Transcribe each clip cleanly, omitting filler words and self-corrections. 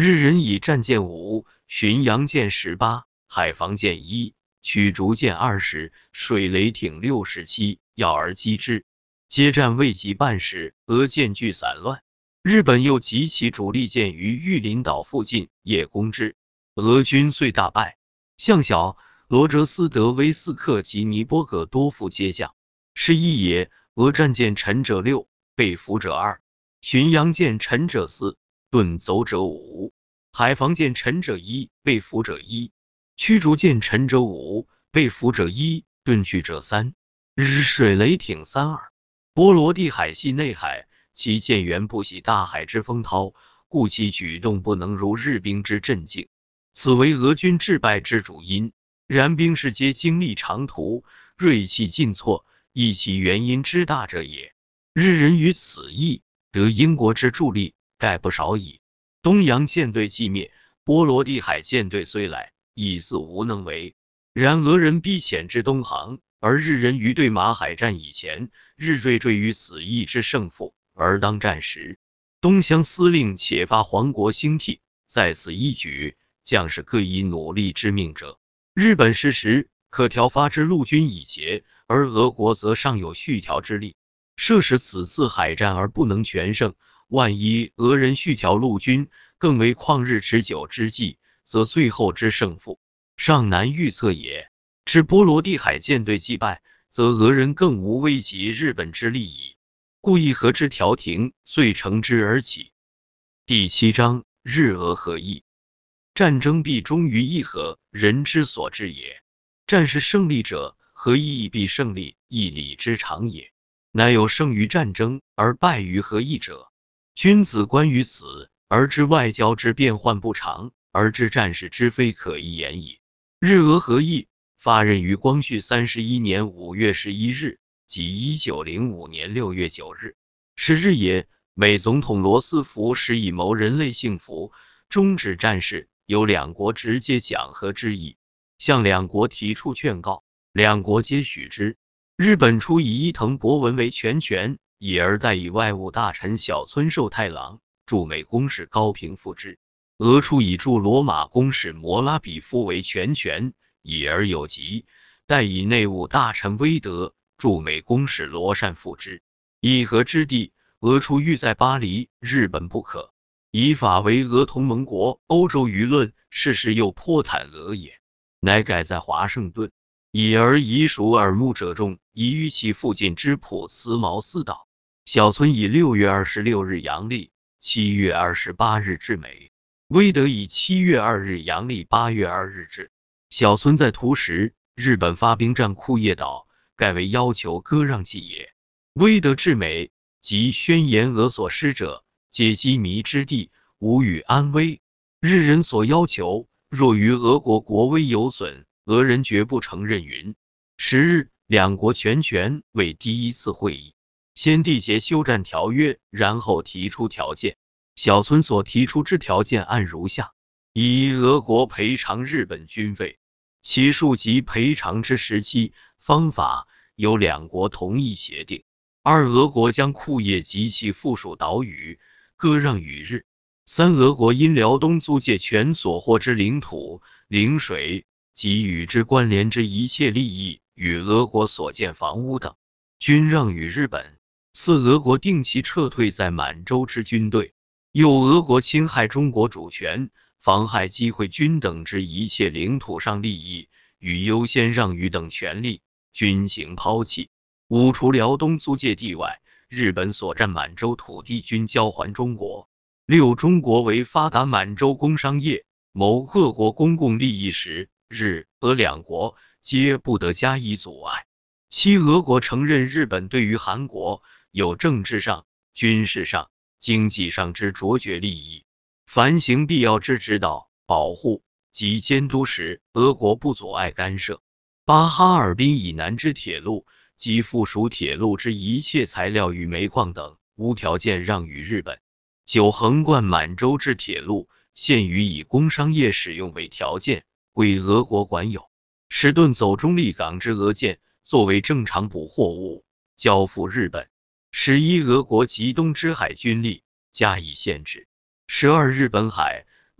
日人以战舰5，巡洋舰18，海防舰1，驱逐舰20，水雷艇67，要而击之。接战未及半时，俄舰俱散乱。日本又集其主力舰于玉林岛附近，夜攻之，俄军遂大败。向小、罗哲斯德威斯克及尼波葛多夫皆降。是一也，俄战舰沉者6，被俘者2，巡洋舰沉者4，遁走者5，海防舰沉者1，被俘者1，驱逐舰沉者5，被俘者1，遁去者3。日水雷艇32。波罗的海系内海，其舰员不喜大海之风涛，故其举动不能如日兵之镇静，此为俄军致败之主因。然兵士皆经历长途，锐气尽挫，亦其原因之大者也。日人于此役得英国之助力，盖不少矣。东洋舰队既灭，波罗的海舰队虽来，亦似无能为。然俄人逼遣至东航，而日人于对马海战以前，日坠于此役之胜负，而当战时，东乡司令且发黄国兴替，在此一举，将士各以努力之命者，日本失时，可调发之陆军已竭，而俄国则尚有续调之力。设使此次海战而不能全胜，万一俄人续调陆军，更为旷日持久之计，则最后之胜负尚难预测也。至波罗的海舰队既败，则俄人更无危及日本之力矣。故议和之调停，遂乘之而起。第7章，日俄合议。战争必终于议和，人之所至也。战事胜利者，合议必胜利，义理之常也。乃有胜于战争而败于合议者。君子观于此，而知外交之变幻不常，而知战事之非可一言矣。日俄合议发轫于光绪31年5月11日，即1905年6月9日。是日也，美总统罗斯福实以谋人类幸福，终止战事，有两国直接讲和之意，向两国提出劝告，两国皆许之。日本初以伊藤博文为全权，以而代以外务大臣小村寿太郎、驻美公使高平复之。俄初以驻罗马公使摩拉比夫为全权，以而有疾，代以内务大臣威德、驻美公使罗善复之。议和之地，俄初欲在巴黎，日本不可，以法为俄同盟国，欧洲舆论事事又颇袒俄也，乃改在华盛顿。以而遗属耳目者众，以于其附近之普茨茅斯岛。小村以6月26日阳历7月28日至美，威德以7月2日阳历8月2日至。小村在途时，日本发兵占库页岛，盖为要求割让计也。威德至美，即宣言俄所失者，皆羁縻之地，无与安危。日人所要求，若于俄国国威有损，俄人绝不承认云。10日，两国全权为第一次会议，先缔结休战条约，然后提出条件。小村所提出之条件按如下：一、俄国赔偿日本军费，其数及赔偿之时期、方法由两国同意协定。二、俄国将库页及其附属岛屿割让与日。三、俄国因辽东租界权所获之领土、领水及与之关联之一切利益，与俄国所建房屋等，均让与日本。四、俄国定期撤退在满洲之军队。又俄国侵害中国主权，妨害机会均等之一切领土上利益，与优先让与等权利，均行抛弃。五、除辽东租界地外，日本所占满洲土地均交还中国。六、中国为发达满洲工商业，谋各国公共利益时，日、俄两国皆不得加以阻碍。七、俄国承认日本对于韩国有政治上、军事上、经济上之卓绝利益，凡行必要之指导、保护及监督时，俄国不阻碍干涉。八、哈尔滨以南之铁路及附属铁路之一切材料与煤矿等，无条件让与日本。九、横贯满洲之铁路，限于以工商业使用为条件，归俄国管有。10、遁走中立港之俄舰，作为正常补货物，交付日本。11、俄国及东之海军力加以限制。12、日本海、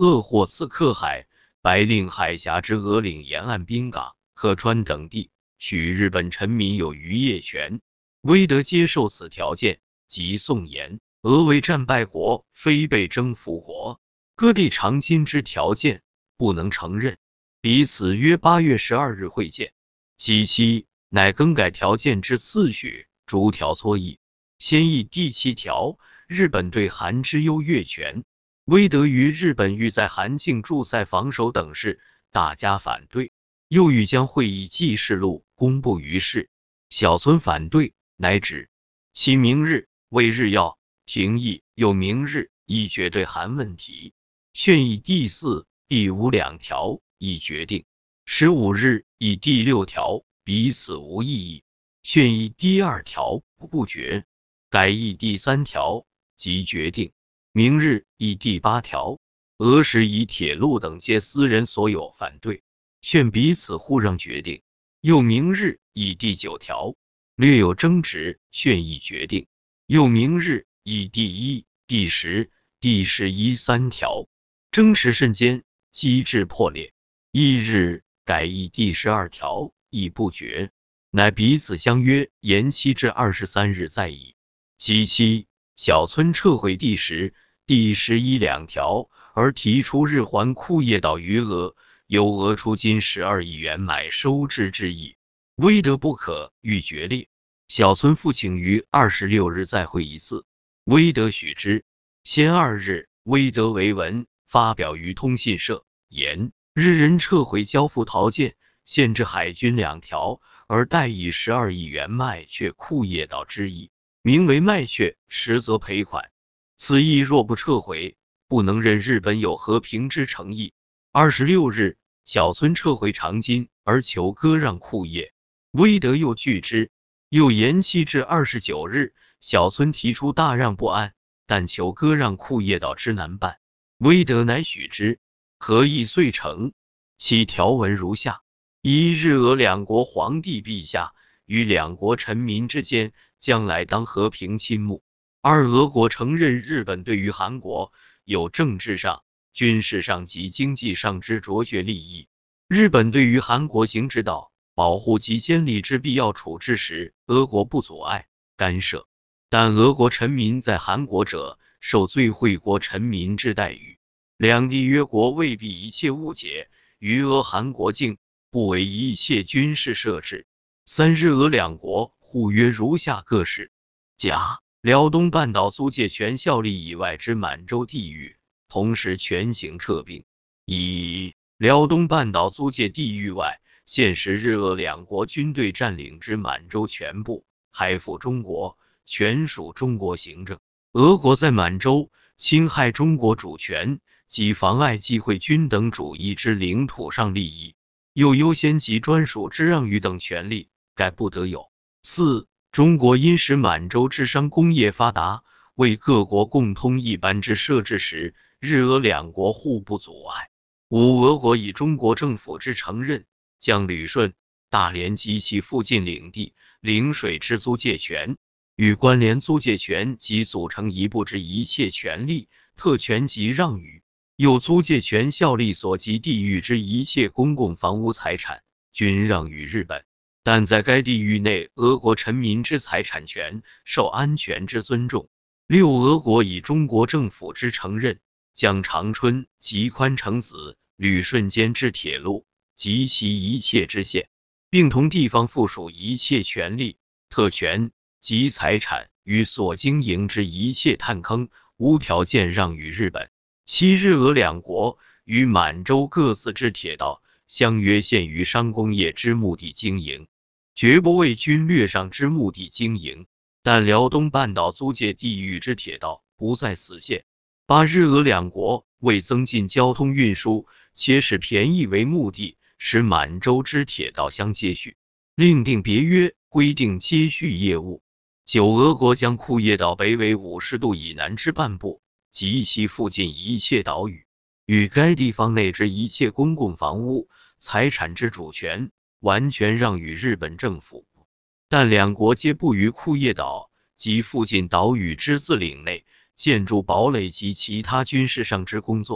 鄂霍次克海、白令海峡之俄领沿岸滨港、河川等地，许日本臣民有渔业权。威德接受此条件，即宋言俄为战败国，非被征服国，各地偿金之条件，不能承认。彼此约8月12日会见。其七，乃更改条件之次序，逐条撮议。先议第7条，日本对韩之优越权。威德于日本欲在韩境驻塞防守等事，大加反对，又欲将会议记事录公布于世。小村反对，乃止。其明日为日要廷议，又明日议决对韩问题。宣议第4、第5两条已决定。15日议第6条，彼此无异议。宣议第2条不决。改议第3条即决定。明日议第8条，俄时以铁路等皆私人所有，反对，宣彼此互让决定。又明日议第9条，略有争执，宣议决定。又明日议第1、第10、第11、3条，争持甚坚，机制破裂。翌日改议第12条，亦不决，乃彼此相约延期至23日再议。其七，小村撤回第10、第11两条，而提出日还库页岛余额，由俄出金12亿元买收之之意。威德不可，欲决裂。小村复请于26日再会一次，威德许之。先2日，威德为文发表于通信社，言日人撤回交付条件，限制海军2条，而代以12亿元卖却库页岛之意，名为卖却，实则赔款。此意若不撤回，不能认日本有和平之诚意。26日，小村撤回长金，而求割让库页，威德又拒之，又延期至29日。小村提出大让不安，但求割让库页岛之难办，威德乃许之。合议遂成。其条文如下：一、日俄两国皇帝陛下与两国臣民之间将来当和平亲睦。2、俄国承认日本对于韩国有政治上、军事上及经济上之卓绝利益。日本对于韩国行之道、保护及监理之必要处置时，俄国不阻碍、干涉，但俄国臣民在韩国者，受最惠国臣民之待遇。两地约国未必一切误解，于俄韩国境不为一切军事设置。3、日俄两国互约如下各事：甲、辽东半岛租借权效力以外之满洲地域，同时全行撤并；乙、辽东半岛租借地域外，现时日俄两国军队占领之满洲全部，还附中国，全属中国行政。俄国在满洲侵害中国主权及妨碍济会均等主义之领土上利益，又优先及专属之让与等权利，概不得有。4、中国因使满洲之商工业发达，为各国共通一般之设置时，日俄两国互不阻碍。5、俄国以中国政府之承认，将旅顺、大连及其附近领地、领水之租借权，与关联租借权及组成一部之一切权利、特权及让与，又租借权效力所及地域之一切公共房屋财产，均让与日本。但在该地域内，俄国臣民之财产权受安全之尊重。6、俄国以中国政府之承认，将长春及宽城子、旅顺间之铁路及其一切支线，并同地方附属一切权利、特权及财产与所经营之一切探坑，无条件让与日本。7、日俄两国与满洲各自之铁道相约限于商工业之目的经营，绝不为军略上之目的经营，但辽东半岛租借地域之铁道不在此限。8、日俄两国为增进交通运输，且使便宜为目的，使满洲之铁道相接续，另定别约，规定接续业务。9、俄国将库页岛北纬50度以南之半部及其附近一切岛屿，与该地方内之一切公共房屋、财产之主权，完全让与日本政府，但两国皆不于库页岛及附近岛屿之自领内建筑堡垒及其他军事上之工作。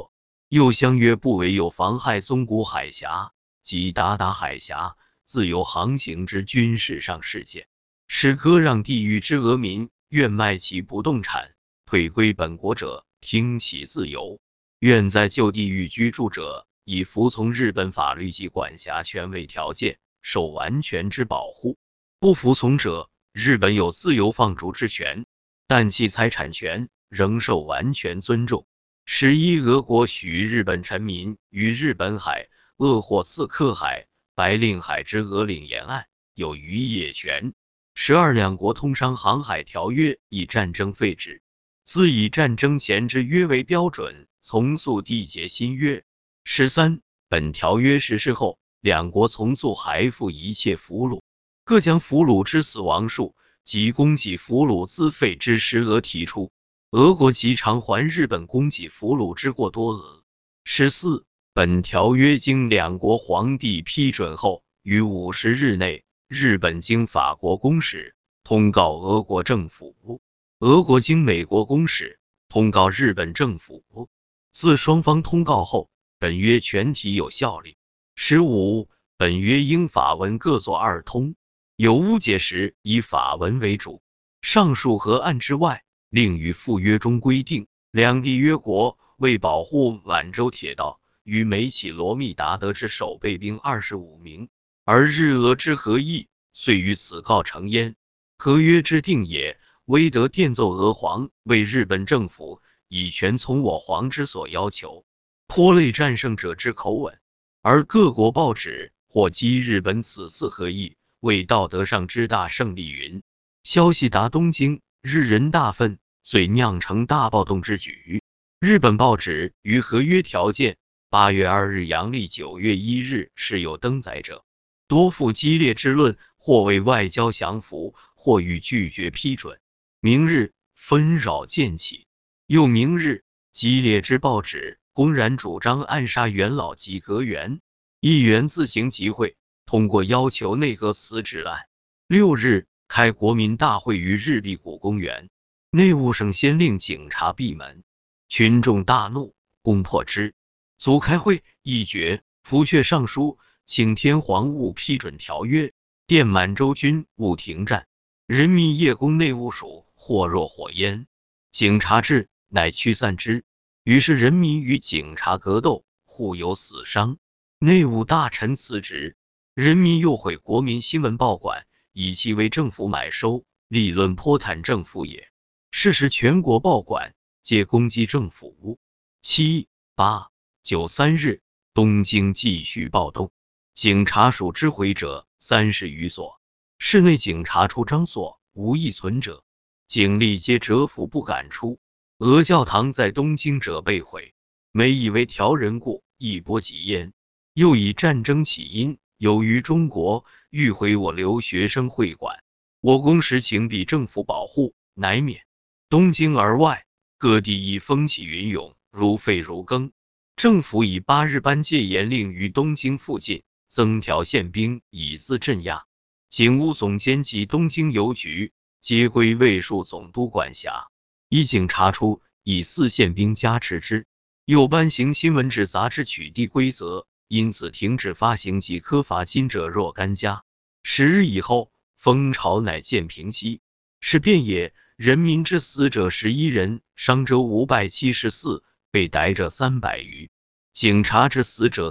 又相约不为有妨害宗谷海峡及达达海峡自由航行之军事上事件，使割让地域之俄民愿卖其不动产退归本国者听其自由，愿在旧地域居住者以服从日本法律及管辖权为条件，受完全之保护。不服从者，日本有自由放逐之权，但其财产权仍受完全尊重。11俄国许日本臣民于日本海、鄂霍次克海、白令海之俄领沿岸有渔业权。12两国通商航海条约以战争废止，自以战争前之约为标准，从速缔结新约。13本条约实施后，两国从速还复一切俘虏，各将俘虏之死亡数及供给俘虏资费之实额提出，俄国即偿还日本供给俘虏之过多额。14本条约经两国皇帝批准后，于50日内，日本经法国公使通告俄国政府，俄国经美国公使通告日本政府。自双方通告后，本约全体有效力。15本约英法文各作二通，有误解时以法文为主。上述和案之外，另于附约中规定，两地约国为保护满洲铁道与美起罗密达德之守备兵25名，而日俄之合议遂于此告成焉。合约之定也，威德电奏俄皇为日本政府以全从我皇之所要求，颇类战胜者之口吻，而各国报纸或讥日本此次合议为道德上之大胜利云。消息达东京，日人大愤，遂酿成大暴动之举。日本报纸于合约条件8月2日阳历9月1日是有登载者，多负激烈之论，或为外交降服，或欲拒绝批准。明日纷扰渐起，又明日激烈之报纸公然主张暗杀元老及阁员，议员自行集会，通过要求内阁辞职案。6日开国民大会于日比谷公园，内务省先令警察闭门，群众大怒，攻破之。组开会议决，福阙上书，请天皇勿批准条约，电满洲军勿停战。人民夜攻内务署，或若火焰。警察至，乃驱散之。于是人民与警察格斗，互有死伤。内务大臣辞职。人民又毁国民新闻报馆，以其为政府买收，立论颇袒政府也。是时全国报馆皆攻击政府。7、8、9、3日，东京继续暴动，警察署之毁者30余所，室内警察出张所，无一存者，警力皆折服不敢出。俄教堂在东京者被毁，每以为调人故，一波及焉。又以战争起因，由于中国欲毁我留学生会馆，我公实请彼政府保护，乃免。东京而外，各地亦风起云涌，如沸如羹。政府以8日颁戒严令于东京附近，增调宪兵以自镇压。警务总监及东京邮局皆归卫戍总督管辖。一警察出，以4宪兵加持之。又颁行新闻纸杂志取缔规则，因此停止发行及科罚金者若干家。10日以后，风潮乃渐平息。是便也，人民之死者11人，伤者574，被逮者300余，警察之死者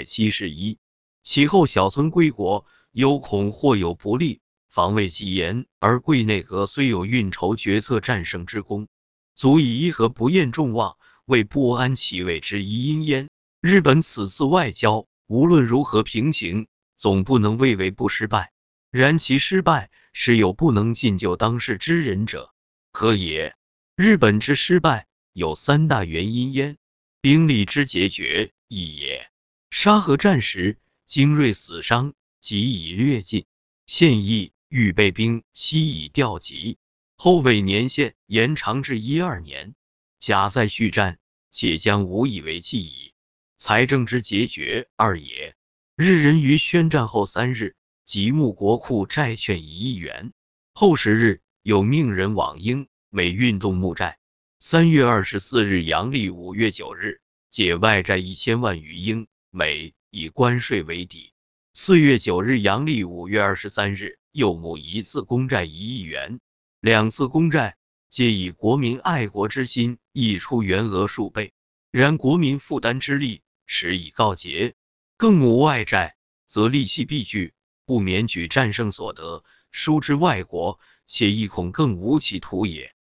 471。其后小村归国，有恐或有不利，防卫极严，而贵内阁虽有运筹决策战胜之功，足以依和不厌众望，为不安其位之一因焉。日本此次外交无论如何平行，总不能谓为不失败。然其失败，实有不能尽就当世之人者，何也？日本之失败有3大原因焉。兵力之节决一也。沙河战时，精锐死伤即已略尽，现役预备兵悉已调集，后为年限延长至12年，假在续战，且将无以为继矣。财政之节决二也。日人于宣战后3日，即募国库债券1亿元，后10日有命人往英美运动募债。3月24日阳历5月9日， 借外债1000万余英美，以关税为抵。4月9日阳历5月23日，又募一次公债1亿元，2次公债皆以国民爱国之心，溢出原额数倍。然国民负担之力时已告竭，更募外债，则利息必巨，不免举战胜所得输之外国，且亦恐更无其图也。